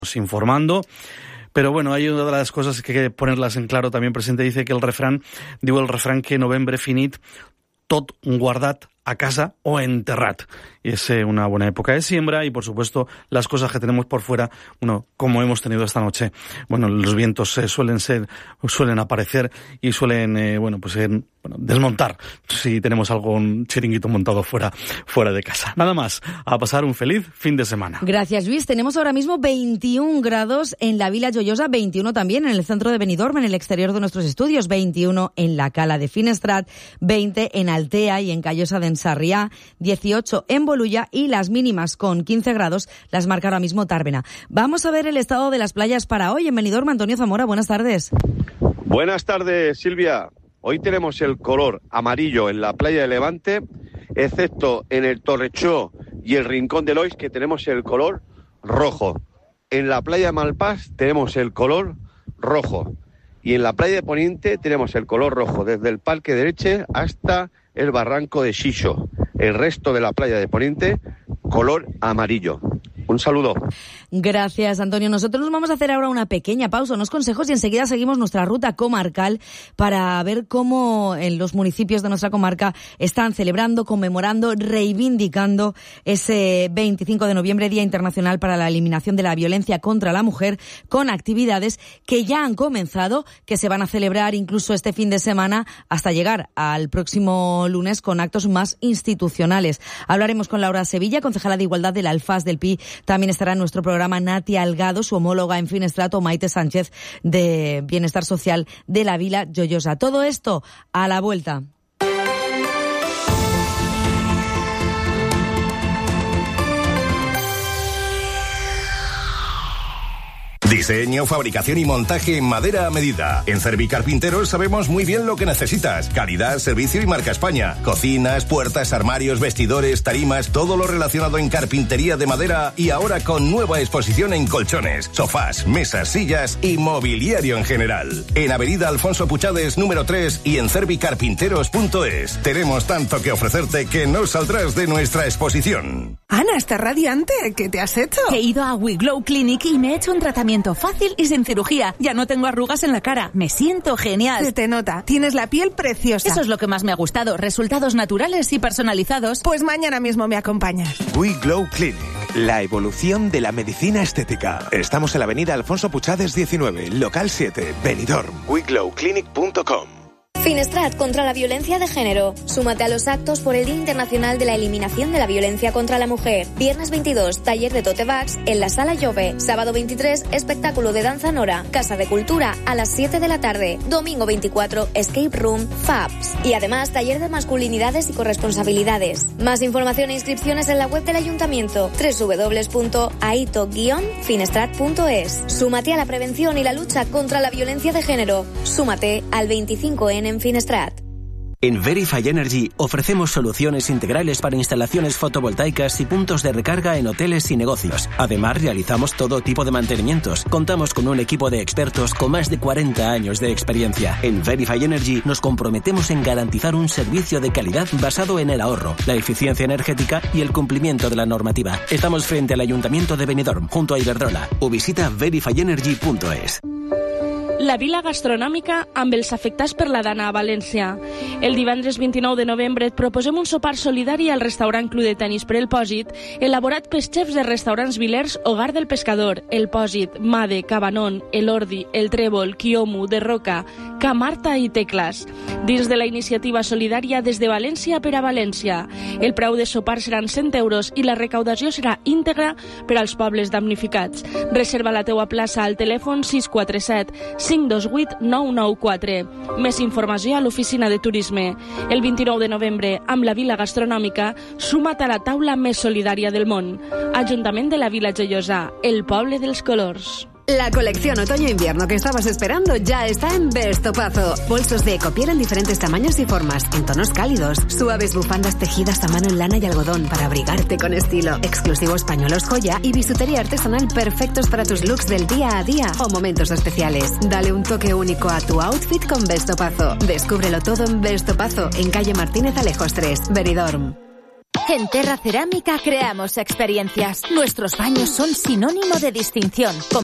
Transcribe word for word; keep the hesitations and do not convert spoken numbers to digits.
informando. Pero bueno, hay una de las cosas que hay que ponerlas en claro también presente. Dice que el refrán, digo el refrán que novembre finit, tot guardat a casa o enterrat. Y es eh, una buena época de siembra y, por supuesto, las cosas que tenemos por fuera, bueno, como hemos tenido esta noche, bueno, los vientos eh, suelen ser, suelen aparecer y suelen, eh, bueno, pues eh, bueno, desmontar si tenemos algún chiringuito montado fuera, fuera de casa. Nada más, a pasar un feliz fin de semana. Gracias, Luis. Tenemos ahora mismo veintiún grados en la Vila Joiosa, veintiuno también en el centro de Benidorm, en el exterior de nuestros estudios, veintiuno en la Cala de Finestrat, veinte en Altea y en Callosa de Sarriá, dieciocho en Bolulla y las mínimas con quince grados las marca ahora mismo Tàrbena. Vamos a ver el estado de las playas para hoy en Benidorm. Antonio Zamora, buenas tardes. Buenas tardes, Silvia. Hoy tenemos el color amarillo en la playa de Levante, excepto en el Torrechó y el Rincón de Lois, que tenemos el color rojo. En la playa de Malpás tenemos el color rojo. Y en la playa de Poniente tenemos el color rojo, desde el Parque de Leche hasta el barranco de Xixo. El resto de la playa de Poniente, color amarillo. Un saludo. Gracias, Antonio. Nosotros nos vamos a hacer ahora una pequeña pausa, unos consejos, y enseguida seguimos nuestra ruta comarcal para ver cómo en los municipios de nuestra comarca están celebrando, conmemorando, reivindicando ese veinticinco de noviembre, Día Internacional para la Eliminación de la Violencia contra la Mujer, con actividades que ya han comenzado, que se van a celebrar incluso este fin de semana hasta llegar al próximo lunes con actos más institucionales. Hablaremos con Laura Sevilla, concejala de Igualdad de la Alfaz del Pi. También estará en nuestro programa Natia Algado, su homóloga en Finestrat, Maite Sánchez, de Bienestar Social de la Vila Joiosa. Todo esto a la vuelta. Diseño, fabricación y montaje en madera a medida. En Cervicarpinteros sabemos muy bien lo que necesitas. Calidad, servicio y marca España. Cocinas, puertas, armarios, vestidores, tarimas, todo lo relacionado en carpintería de madera, y ahora con nueva exposición en colchones, sofás, mesas, sillas y mobiliario en general. En Avenida Alfonso Puchades número tres y en cervicarpinteros punto es. Tenemos tanto que ofrecerte que no saldrás de nuestra exposición. Ana, estás radiante. ¿Qué te has hecho? He ido a We Glow Clinic y me he hecho un tratamiento fácil y sin cirugía. Ya no tengo arrugas en la cara. Me siento genial. Se te nota. Tienes la piel preciosa. Eso es lo que más me ha gustado. Resultados naturales y personalizados. Pues mañana mismo me acompañas. We Glow Clinic. La evolución de la medicina estética. Estamos en la avenida Alfonso Puchades diecinueve, local siete, Benidorm. we glow clinic punto com. Finestrat contra la violencia de género. Súmate a los actos por el Día Internacional de la Eliminación de la Violencia contra la Mujer. Viernes veintidós, taller de tote bags en la Sala Jove. Sábado veintitrés, espectáculo de danza Nora. Casa de Cultura a las siete de la tarde. Domingo veinticuatro, escape room, Fabs. Y además, taller de masculinidades y corresponsabilidades. Más información e inscripciones en la web del Ayuntamiento, doble u doble u doble u punto aito guion finestrat punto es. Súmate a la prevención y la lucha contra la violencia de género. Súmate al veinticinco ene en Finestrat. En Verify Energy ofrecemos soluciones integrales para instalaciones fotovoltaicas y puntos de recarga en hoteles y negocios. Además, realizamos todo tipo de mantenimientos. Contamos con un equipo de expertos con más de cuarenta años de experiencia. En Verify Energy nos comprometemos en garantizar un servicio de calidad basado en el ahorro, la eficiencia energética y el cumplimiento de la normativa. Estamos frente al Ayuntamiento de Benidorm, junto a Iberdrola, o visita verify energy punto es. La Vila Gastronòmica amb els afectats per la Dana a València. El divendres vint-i-nou de novembre et proposem un sopar solidari al restaurant Club de Tenis per El Pòsit, elaborat pels xefs de restaurants Vilers Hogar del Pescador, El Pòsit, Made, Cabanon, El Ordi, El Trèvol, Quiomu, De Roca, Camarta i Tecles. Dins de la iniciativa solidària des de València per a València. El preu de sopar seran cent euros i la recaudació serà íntegra per als pobles damnificats. Reserva la teua plaça al telèfon sis quatre set cinc dos vuit nou nou quatre. Més informació a l'oficina de turisme. El vint-i-nou de novembre, amb la Vila Gastronòmica, suma't a la taula més solidària del món. Ajuntament de la Vila Joiosa, el poble dels colors. La colección otoño-invierno que estabas esperando ya está en Vestopazo. Bolsos de Ecopiel en diferentes tamaños y formas, en tonos cálidos. Suaves bufandas tejidas a mano en lana y algodón para abrigarte con estilo. Exclusivos pañuelos joya y bisutería artesanal perfectos para tus looks del día a día o momentos especiales. Dale un toque único a tu outfit con Vestopazo. Descúbrelo todo en Vestopazo, en calle Martínez Alejos tres, Benidorm. En Terra Cerámica creamos experiencias. Nuestros baños son sinónimo de distinción.